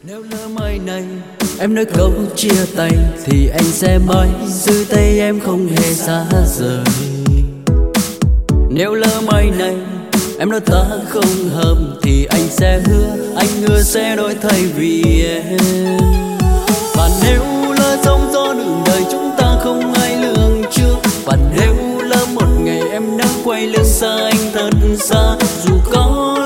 Nếu lỡ mai này em nói câu chia tay thì anh sẽ mãi giữ tay em không hề xa rời. Nếu lỡ mai này em nói ta không hợp thì anh sẽ hứa sẽ đổi thay vì em. Và nếu lỡ sóng gió đường đời chúng ta không ai lường trước, và nếu lỡ một ngày em đã quay lưng xa anh thật xa, dù có